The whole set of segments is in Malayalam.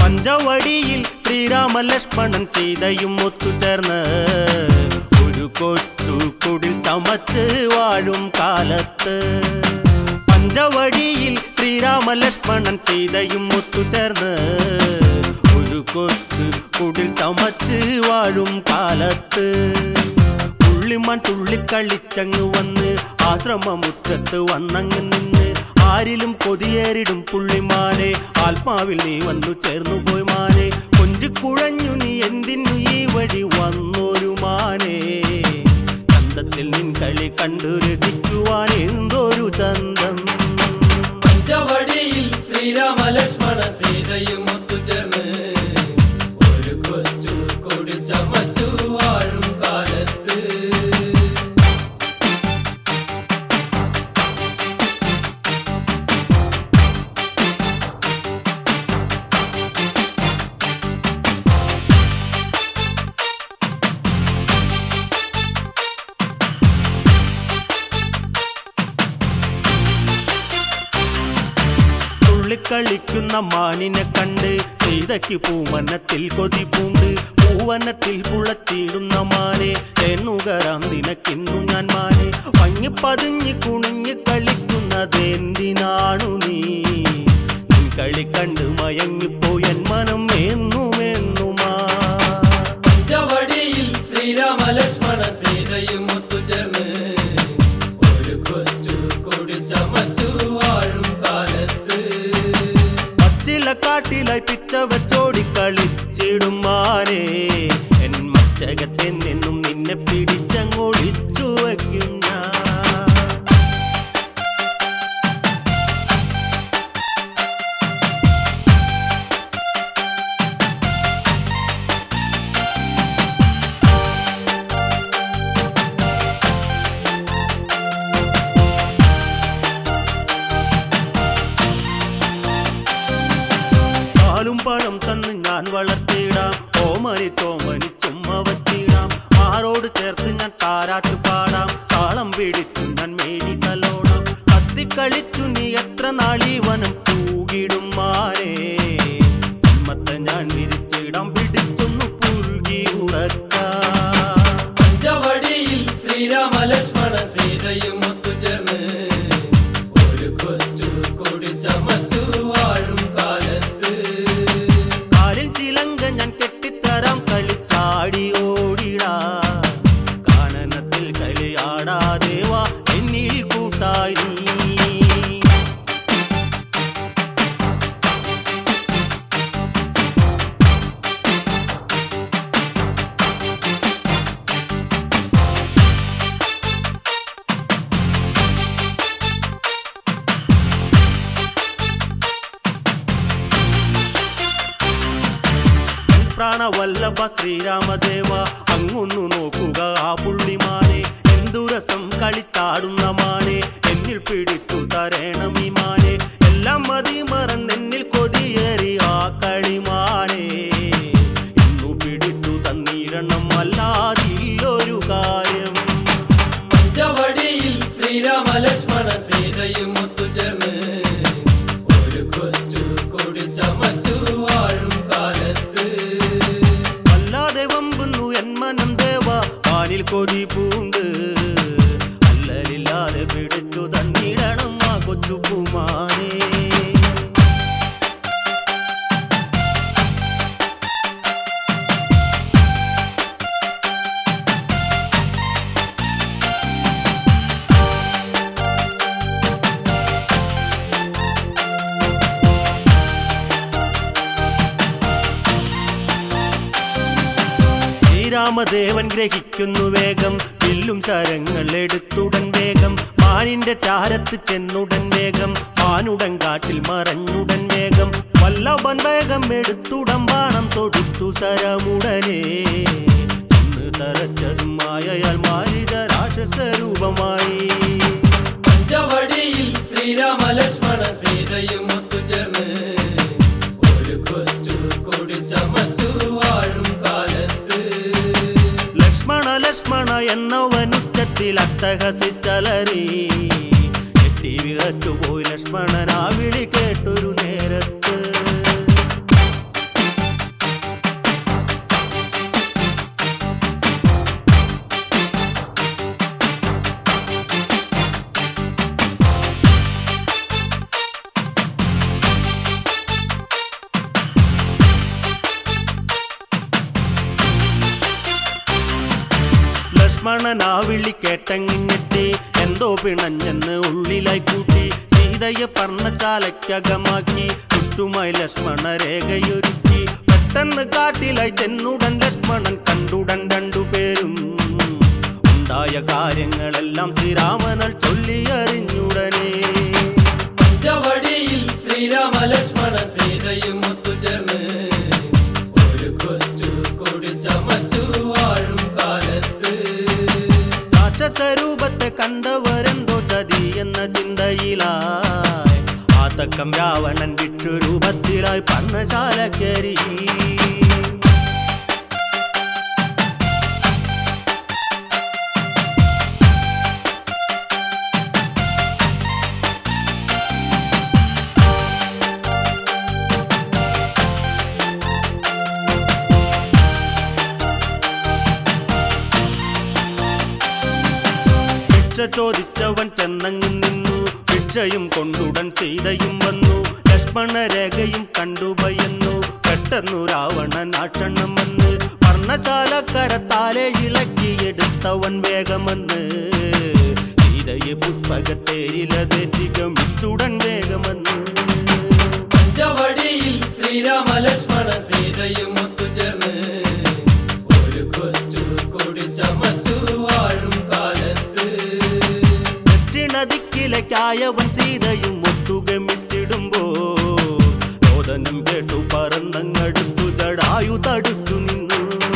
പഞ്ചവടിയിൽ ശ്രീരാമ ലക്ഷ്മണൻ സീതയും ഒത്തുചേർന്ന് ഒരു കൊച്ചു കുടിൽ ചമച്ച് വാഴും കാലത്ത്. പഞ്ചവടിയിൽ ശ്രീരാമ ലക്ഷ്മണൻ സീതയും ഒത്തുചേർന്ന് ഒരു കൊച്ചു കുടിൽ ചമച്ച് വാഴും കാലത്ത്. പുള്ളിമാൻ തുള്ളിക്കളിച്ചങ്ങ് വന്ന് ആശ്രമമുറ്റത്ത് വന്നങ്ങ് നിന്ന് ആരിലും കൊതിയേറിടും പുള്ളിമാനെ ആത്മാവിൽ നീ വന്നു ചേർന്നു പോയി മാനെ. കൊഞ്ചിക്കുഴഞ്ഞു നീ എന്തിനു ഈ വഴി വന്നൊരു മാനെ. ചന്തത്തിൽ നിൻ കളി കണ്ടു രസിക്കുവാൻ എന്തൊരു ചന്തം. പഞ്ചവടിയിൽ ശ്രീരാമ ലക്ഷ്മണ സീതയും ഒത്തുചേർന്ന് ഒരു കൊച്ചു കുടിൽ ചമച്ചു വാഴും കാലത്ത്. കളിക്കുന്ന മാനിനെ കണ്ട് സീതയ്ക്ക് പൂവനത്തിൽ കൊതി പൂണ്ട്. പൂവനത്തിൽ പുളത്തിടുന്ന മാനെ തേന്നുകരാം നിനക്കിന്നു ഞാൻ മാനെ. മങ്ങിപ്പതിഞ്ഞ് കുണിഞ്ഞ് കളിക്കുന്നതെന്തിനാണു നീ. നിൻ കളി കണ്ട് മയങ്ങിപ്പോയൻ മനം എന്നുമെന്നുമാ. പഞ്ചവടിയിൽ ശ്രീരാമ ലക്ഷ്മണ സീതയും ഒത്തുചേർന്ന് ഒരു കൊച്ചു കുടിൽ ചമച്ചു വാഴും കാലത്ത്. കാട്ടിലായി പിച്ച വെച്ചോടി കളിച്ചിടും മാനെ. എൻ മച്ചകത്തെ നിന്നും നിന്നെ പിടിച്ചങ്ങൊളിച്ചു വയ്ക്കും ഞാൻ. പഴം തന്ന് ഞാൻ വളർത്തിയിടാം. ഓമനി ചുമ്മ വച്ചിടാം. ആരോട് ചേർത്ത് ഞാൻ താരാട്ട് പാടാം. താളം പിടിച്ചു ഞാൻ മേരി തലോടാം. കത്തിക്കളിച്ചു നീ എത്ര നാളീ വനം തൂകിടും മാനേ. ഉമ്മത്തെ ഞാൻ വിരിച്ചിടാം പിടിച്ചൊന്നു പുൽകി ഉറക്കാം. പഞ്ചവടിയിൽ ശ്രീരാമ ലക്ഷ്മണ സീതയും ഒത്തുചേർന്ന് ഒരു കൊച്ചു കുടിൽ ചമച്ചു വാഴും കാലത്ത്. ചിലങ്ക ഞാൻ കെട്ടിത്തരാം കളിച്ചാടി ഓടിടാ. കാനനത്തിൽ കളിയാടാദേവാ എന്നിൽ കൂട്ടായി. പ്രാണവല്ലഭ ശ്രീരാമദേവ അങ്ങൊന്നു നോക്കുക ആ പുള്ളിമാനെ. എന്തു രസം കളിച്ചാടുന്ന മാനെ. എന്നിൽ പിടിച്ചു തരണം ഈ മാനെ. എല്ലാം മതി മറന്നെന്നിൽ കൊതിയേറി ആ കളിമാനെ. ഇന്നു പിടിച്ചു തന്നിരണം അല്ലാതില്ലൊരു കാര്യം. പഞ്ചവടിയിൽ ശ്രീരാമ ലക്ഷ്മണ സീതയും ഒത്തുചേർന്ന് ഒരു കൊച്ചു കുടിൽ ചമച്ചു വാഴും കാലത്ത്. വാനിൽ കൊതി പൂണ്ട് അല്ലലില്ലാതെ പിടിച്ചു തന്നിടണം ആ കൊച്ചു പൂമാനെ. ശ്രീരാമദേവൻ ഗ്രഹിക്കുന്നു വേഗം. വില്ലും ശരങ്ങൾ എടുത്തുടൻ വേഗം. മാനിന്റെ ചാരത്ത് ചെന്നുടൻ വേഗം. മാനുടൻ കാട്ടിൽ മറഞ്ഞുടൻ വേഗം. വല്ലഭൻ വേഗം എടുത്തുടൻ ബാണം തൊടുത്തു ശരമുടനെ. ചെന്ന് തറച്ചതും മായയാൽ മാരിത രാക്ഷസരൂപമായി. പഞ്ചവടിയിൽ ശ്രീരാമ ലക്ഷ്മണ സീതയും ഒത്തുചേർന്ന് ഒരു കൊച്ചു കുടിൽ ചമച്ചു വാഴും കാലത്ത്. ലക്ഷ്മണ എന്നവനുച്ചത്തിൽ അട്ടഹസിച്ചലറി. എട്ടി വിറച്ചുപോയി ലക്ഷ്മണൻ ആ വിളി കേട്ടൊരു നേരത്ത്. ലക്ഷ്മണനാ വിളി കേട്ടങ്ങിഞ്ഞെത്തി എന്തോ പിണഞ്ഞെന്ന് ഉള്ളിലായി കൂട്ടി സീതയെ പർണശാലയ്ക്കകമാക്കി ചുറ്റുമായി ലക്ഷ്മണ രേഖയൊരുക്കി പെട്ടെന്ന് കാട്ടിലായി ചെന്നുടൻ ലക്ഷ്മണൻ കണ്ടുടൻ രണ്ടുപേരും ഉണ്ടായ കാര്യങ്ങളെല്ലാം ശ്രീരാമനാൽ ചൊല്ലിയറിഞ്ഞുടനെ പഞ്ചവടിയിൽ ശ്രീരാമ ലക്ഷ്മണ സീതയും ഒത്തുചേർന്ന് ഒരു കൊച്ചു കുടിൽ ചമച്ചു വാഴും കാലത്ത് രാക്ഷസരൂപത്തെ കണ്ടവരെന്തോ ചതി എന്ന ചിന്തയിലായി ആതക്കം രാവണൻ വിക്ഷുരൂപത്തിലായി പർണശാല കയറി ചോദിച്ചവൻ ചെന്നങ്ങു നിന്നു ഭിക്ഷയും കൊണ്ടുടൻ സീതയും വന്നു ലക്ഷ്മണ രേഖയും കണ്ടുഭയന്നു പെട്ടെന്നു രാവണൻ ആക്ഷണം വന്ന് പർണശാലക്കരത്താലെ ഇളക്കിയെടുത്തവൻ വേഗമെന്ന് സീതയെ പുഷ്പകത്തേരിലതെറ്റി ഗമിച്ചുടൻ വേഗമെന്ന് പഞ്ചവടിയിൽ ശ്രീരാമ ലക്ഷ്മണ സീതയും ഒത്തുചേർന്ന് ഒരു കൊച്ചു കുടിൽ ചമച്ചു വാഴും കാലത്ത് ദിക്കിലേക്കായവൻ സീതയും ഒത്തുഗമിച്ചിടുമ്പോ രോദനം കേട്ടു പറന്നങ്ങടുത്തു ജടായു തടുത്തു നിന്നു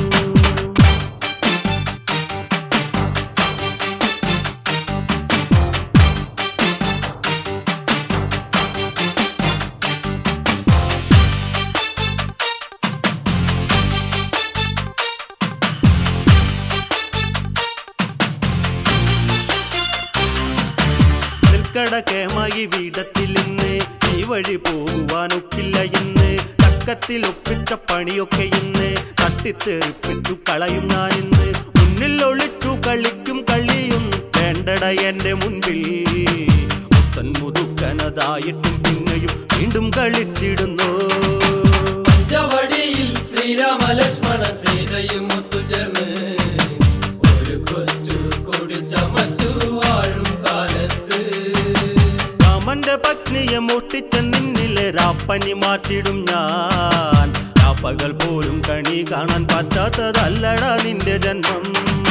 കേമായി വീടത്തിൽ ഇന്ന് ഈ വഴി പോകുവാനൊക്കില്ല ഇന്ന് തക്കത്തിൽ ഒപ്പിച്ച പണിയൊക്കെ ഇന്ന് തട്ടിത്തെറിപ്പിച്ചു കളയും ഞാനിന്ന് മുന്നിൽ ഒളിച്ചു കളിക്കും കളിയും വേണ്ടട എന്റെ മുൻപിൽ മുത്തൻ മുതുക്കനതായിട്ടും പിന്നെയും വീണ്ടും കളിച്ചിടുന്നു പഞ്ചവടിയിൽ ശ്രീരാമ ലക്ഷ്മണ സീതയും ഒത്തുചേർന്ന് ഒരു കൊച്ചു കുടിൽ ചമച്ചു വാഴും കാലത്ത് രാമന്റെ പത്നിയെ മോഷ്ടിച്ച നിന്നിലെ രാപ്പനി മാറ്റിടും ഞാൻ രാപ്പകൽ പോലും കണി കാണാൻ പറ്റാത്തതല്ലടാ നിന്റെ ജന്മം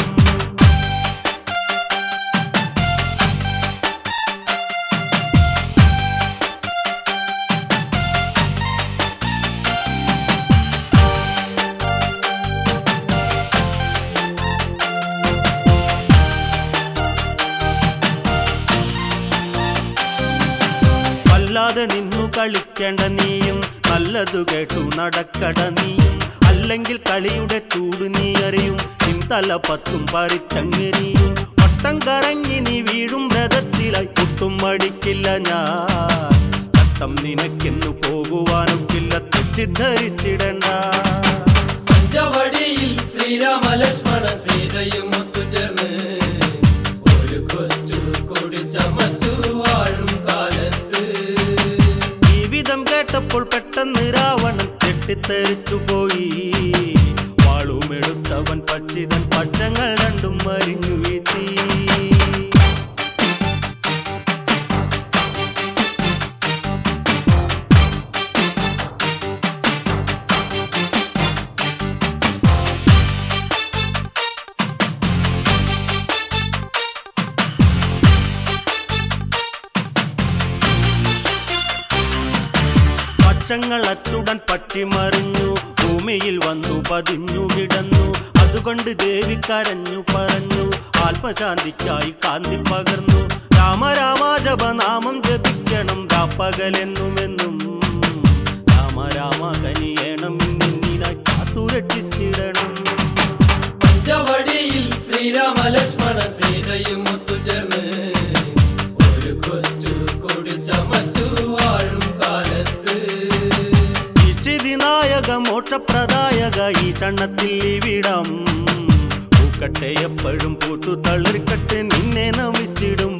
അല്ലാതെ നിന്നു കളിക്കേണ്ട നീയും നല്ലതു കേട്ടു നടക്കട നീയും അല്ലെങ്കിൽ കളിയുടെ ചൂട് നീ അറിയും നിന്തല പത്തും പറിച്ചങ്ങനെയും വട്ടം കറങ്ങി നീ വീഴും രഥത്തിലായി ഒട്ടും മടിക്കില്ല ഞാൻ ചട്ടം നിനക്കെന്നു പോകുവാനൊക്കില്ല തെറ്റിദ്ധരിച്ചിടണ്ട പഞ്ചവടിയിൽ ശ്രീരാമ ലക്ഷ്മണ സീതയും ഒത്തുചേർന്ന് ഒരു കൊച്ചു കുടിൽ ചമച്ചു വാഴും കാലത്ത് ജീവിതം കേട്ടപ്പോൾ പെട്ടെന്ന് രാവണൻ തെറ്റിത്തെറിച്ചുപോയി വാളുമെടുത്തവൻ പക്ഷിതൻ പക്ഷങ്ങൾ രണ്ടും മരിഞ്ഞു വീഴ്ത്തി പക്ഷങ്ങൾ അറ്റുടൻ പറ്റിമറിഞ്ഞു ഭൂമിയിൽ വന്നു പതിഞ്ഞു കിടന്നു അതുകൊണ്ട് ദേവി കരഞ്ഞു പറഞ്ഞു ആത്മശാന്തിക്കായി കാന്തി പകർന്നു രാമ രാമ ജപനാമം ജപിക്കണം രാപ്പകലെന്നുമെന്നും രാമ രാമ കനിയേണം നിന്നിനായി കാത്തുരക്ഷിച്ചിടണം പഞ്ചവടിയിൽ ശ്രീരാമ ലക്ഷ്മണ സീതയും ഒത്തുചേർന്ന് ഒരു കൊച്ചു കുടിൽ ചമച്ചു വാഴും കാലത്ത് നായക മോക്ഷപ്രദായക ഈ ചണ്ണത്തിൽ ഇവിടം പൂക്കട്ടെ എപ്പോഴും പൂത്തു തളിർക്കട്ടെ നിന്നെ നമിച്ചിടും